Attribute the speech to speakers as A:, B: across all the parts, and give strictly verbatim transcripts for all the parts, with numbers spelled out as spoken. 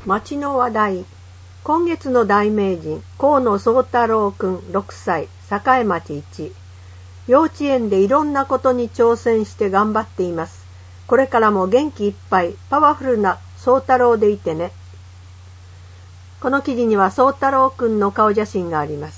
A: 町の話題。今月の大名人、河野宗太郎くんろくさい、栄町いち。幼稚園でいろんなことに挑戦して頑張っています。これからも元気いっぱい、パワフルな宗太郎でいてね。この記事には宗太郎くんの顔写真があります。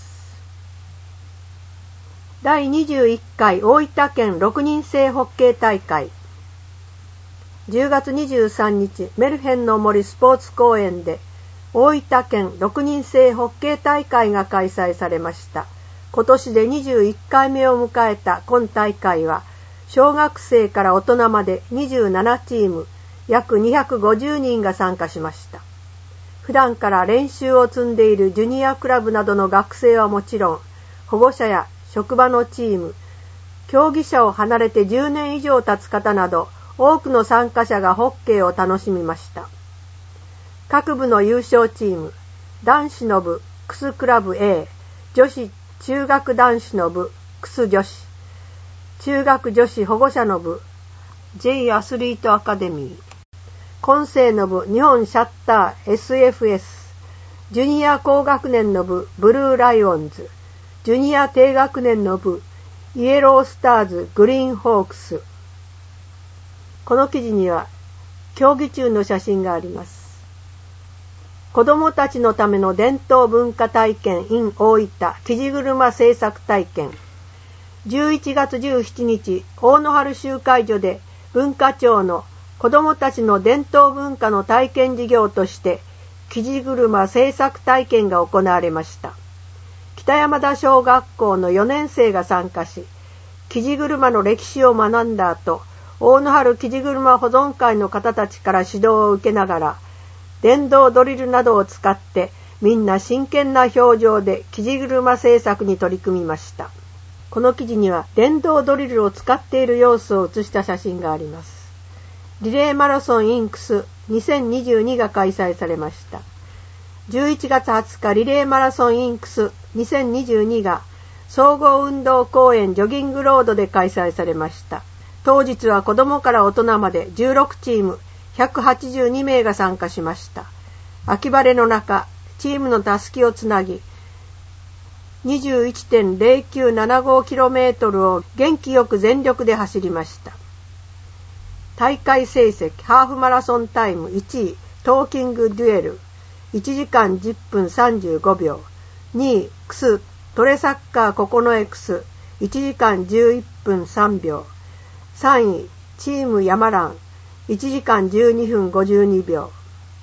A: だいにじゅういっかい大分県ろくにん制ホッケー大会。じゅうがつにじゅうさんにち、メルヘンの森スポーツ公園で大分県ろくにん制ホッケー大会が開催されました。今年でにじゅういっかいめを迎えた今大会は、小学生から大人までにじゅうななチーム、約にひゃくごじゅうにんが参加しました。普段から練習を積んでいるジュニアクラブなどの学生はもちろん、保護者や職場のチーム、競技者を離れてじゅうねん以上経つ方など、多くの参加者がホッケーを楽しみました。各部の優勝チーム、男子の部、クスクラブ A、女子中学男子の部、クス女子、中学女子保護者の部、J アスリートアカデミー、混成の部、日本シャッター エスエフエス、ジュニア高学年の部、ブルーライオンズ、ジュニア低学年の部、イエロースターズ、グリーンホークス。この記事には競技中の写真があります。子どもたちのための伝統文化体験 in 大分生地車製作体験。じゅういちがつじゅうしちにち、大野原集会所で文化庁の子どもたちの伝統文化の体験事業として生地車製作体験が行われました。北山田小学校のよねんせいが参加し、生地車の歴史を学んだ後、大野原生地車保存会の方たちから指導を受けながら、電動ドリルなどを使ってみんな真剣な表情で生地車製作に取り組みました。この記事には電動ドリルを使っている様子を写した写真があります。リレーマラソンインクスにせんにじゅうにが開催されました。じゅういちがつはつかリレーマラソンインクスにせんにじゅうにが総合運動公園ジョギングロードで開催されました。当日は子どもから大人までじゅうろくチームひゃくはちじゅうにめいが参加しました。秋晴れの中、チームのたすきをつなぎ、にじゅういちてんぜろきゅうななごキロメートル を元気よく全力で走りました。大会成績、ハーフマラソンタイムいちい、トーキングデュエル、いちじかんじゅっぷんさんじゅうごびょう。にい、クス、トレサッカーココノエクス、いちじかんじゅういっぷんさんびょう。さんい、チームヤマラン、いちじかんじゅうにふんごじゅうにびょう。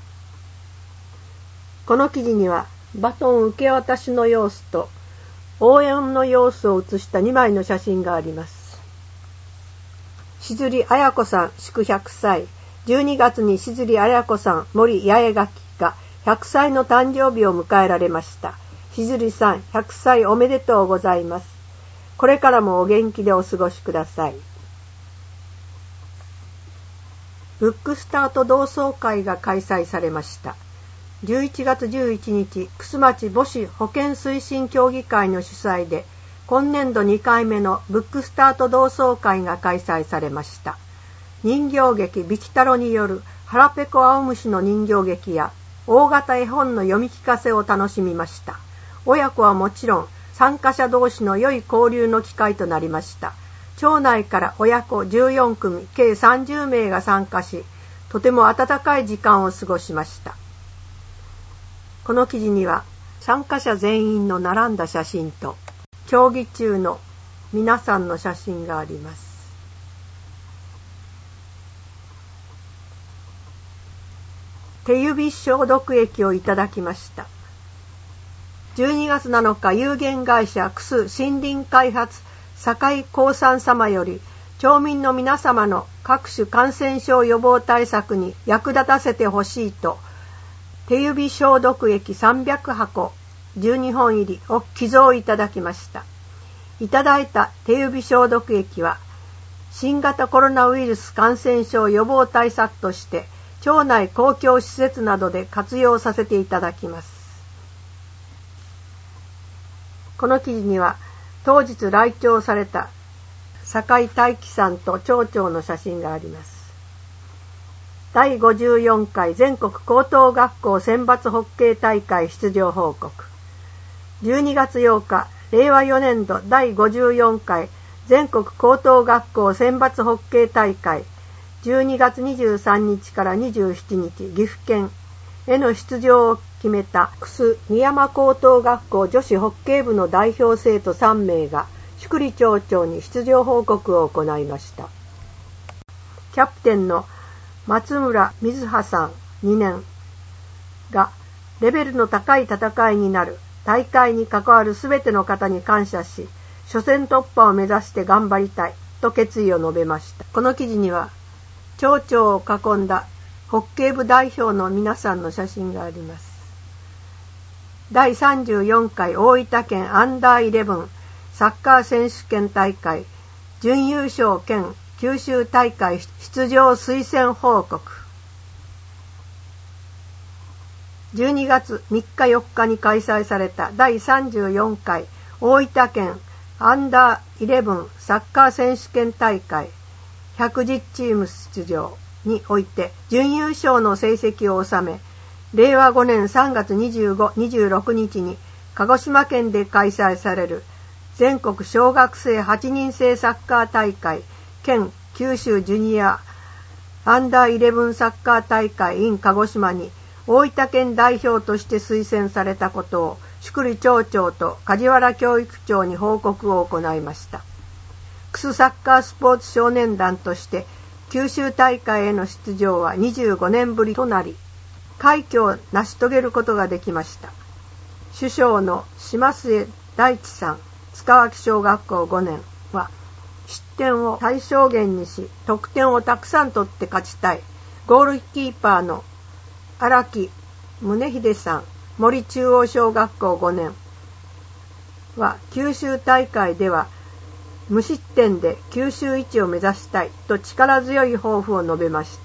A: この記事には、バトン受け渡しの様子と、応援の様子を写したにまいの写真があります。しずりあやこさん、祝ひゃくさい。じゅうにがつにしずりあやこさん、森八重垣がひゃくさいの誕生日を迎えられました。しずりさん、ひゃくさいおめでとうございます。これからもお元気でお過ごしください。ブックスタート同窓会が開催されました。じゅういちがつじゅういちにち、楠町母子保健推進協議会の主催で、今年度にかいめのブックスタート同窓会が開催されました。人形劇ビキタロによる腹ペコ青虫の人形劇や大型絵本の読み聞かせを楽しみました。親子はもちろん参加者同士の良い交流の機会となりました。町内から親子じゅうよんくみ、計さんじゅうめいが参加し、とても温かい時間を過ごしました。この記事には参加者全員の並んだ写真と競技中の皆さんの写真があります。手指消毒液をいただきました。じゅうにがつなのか、有限会社クス森林開発堺興産様より町民の皆様の各種感染症予防対策に役立たせてほしいと手指消毒液さんびゃくはこじゅうにほん入りを寄贈いただきました。いただいた手指消毒液は新型コロナウイルス感染症予防対策として町内公共施設などで活用させていただきます。この記事には当日来庁された堺大樹さんと町長の写真があります。 だいごじゅうよんかい全国高等学校選抜ホッケー大会出場報告。じゅうにがつようか、れいわよねんどだいごじゅうよんかい全国高等学校選抜ホッケー大会、じゅうにがつにじゅうさんにちからにじゅうしちにち、岐阜県への出場を決めた楠見山高等学校女子ホッケー部の代表生徒さんめいが宿利町長に出場報告を行いました。キャプテンの松村瑞葉さんにねんがレベルの高い戦いになる、大会に関わるすべての方に感謝し、初戦突破を目指して頑張りたいと決意を述べました。この記事には町長を囲んだホッケー部代表の皆さんの写真があります。だいさんじゅうよんかい大分県アンダーイレブンサッカー選手権大会準優勝兼九州大会出場推薦報告。じゅうにがつみっかよっかに開催されただいさんじゅうよんかい大分県アンダーイレブンサッカー選手権大会ひゃくじゅうチーム出場において準優勝の成績を収め、れいわごねんさんがつにじゅうご、にじゅうろくにちに鹿児島県で開催される全国小学生はちにんせいサッカー大会県九州ジュニアアンダーイレブンサッカー大会 in 鹿児島に大分県代表として推薦されたことを宿利町長と梶原教育長に報告を行いました。楠サッカースポーツ少年団として九州大会への出場はにじゅうごねんぶりとなり、快挙を成し遂げることができました。主将の島末大地さん、塚脇小学校ごねんは、失点を最小限にし、得点をたくさん取って勝ちたい。ゴールキーパーの荒木宗秀さん、森中央小学校ごねんは、九州大会では、無失点で九州一を目指したいと力強い抱負を述べました。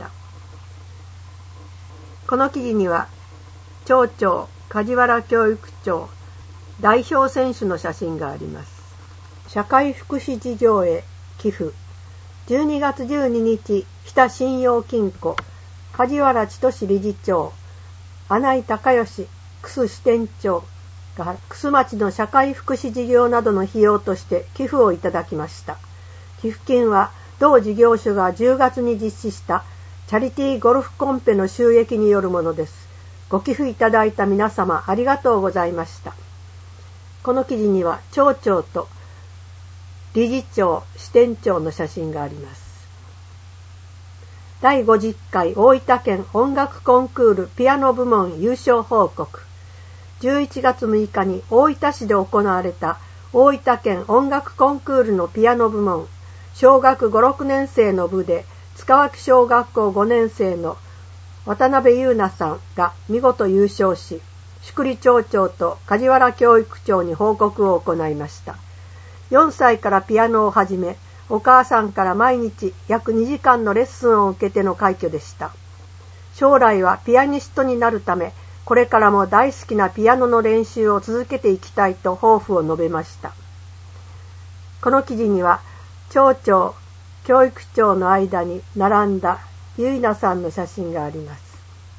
A: この記事には町長、梶原教育長、代表選手の写真があります。社会福祉事業へ寄付。じゅうにがつじゅうににち、日田信用金庫梶原千歳理事長、穴井隆義楠支店長が楠町の社会福祉事業などの費用として寄付をいただきました。寄付金は同事業所がじゅうがつに実施したチャリティーゴルフコンペの収益によるものです。ご寄付いただいた皆様ありがとうございました。この記事には町長と理事長、支店長の写真があります。だいごじゅっかい大分県音楽コンクールピアノ部門優勝報告。じゅういちがつむいかに大分市で行われた大分県音楽コンクールのピアノ部門小学ご、ろくねんせいの部で塚脇小学校ごねんせいの渡辺優奈さんが見事優勝し、宿利町長と梶原教育長に報告を行いました。よんさいからピアノを始め、お母さんから毎日約にじかんのレッスンを受けての快挙でした。将来はピアニストになるため、これからも大好きなピアノの練習を続けていきたいと抱負を述べました。この記事には町長、教育長の間に並んだゆいなさんの写真があります。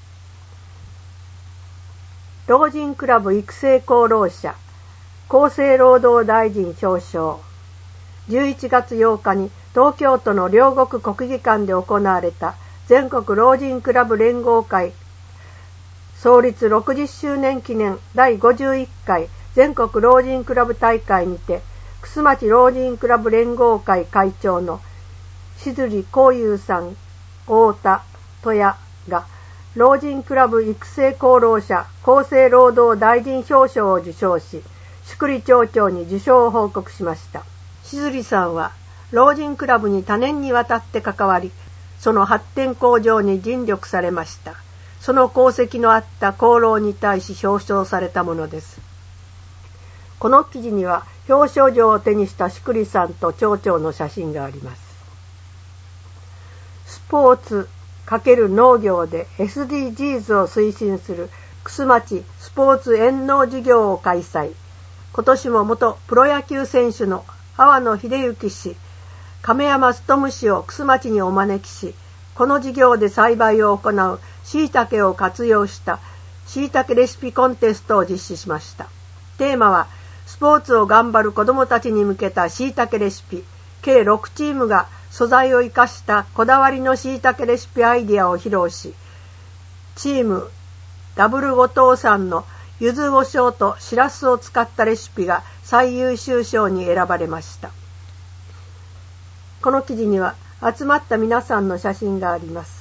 A: 老人クラブ育成功労者、厚生労働大臣表彰。じゅういちがつようかに東京都の両国国技館で行われた全国老人クラブ連合会創立ろくじゅっしゅうねん記念だいごじゅういっかい全国老人クラブ大会にて、楠町老人クラブ連合会会長のしずりこうゆうさん、太田戸谷が老人クラブ育成功労者厚生労働大臣表彰を受賞し、宿利町長に受賞を報告しました。しずりさんは老人クラブに多年にわたって関わり、その発展向上に尽力されました。その功績のあった功労に対し表彰されたものです。この記事には表彰状を手にした宿利さんと町長の写真があります。スポーツ×農業で エスディージーズ を推進する楠町スポーツ遠農事業を開催。今年も元プロ野球選手の阿波野秀幸氏、亀山勉氏を楠町にお招きし、 この事業で栽培を行う椎茸を活用した椎茸レシピコンテストを実施しました。テーマはスポーツを頑張る子どもたちに向けた椎茸レシピ。計ろくチームが素材を生かしたこだわりの椎茸レシピアイディアを披露し、チームダブル後藤さんの柚子胡椒としらすを使ったレシピが最優秀賞に選ばれました。この記事には集まった皆さんの写真があります。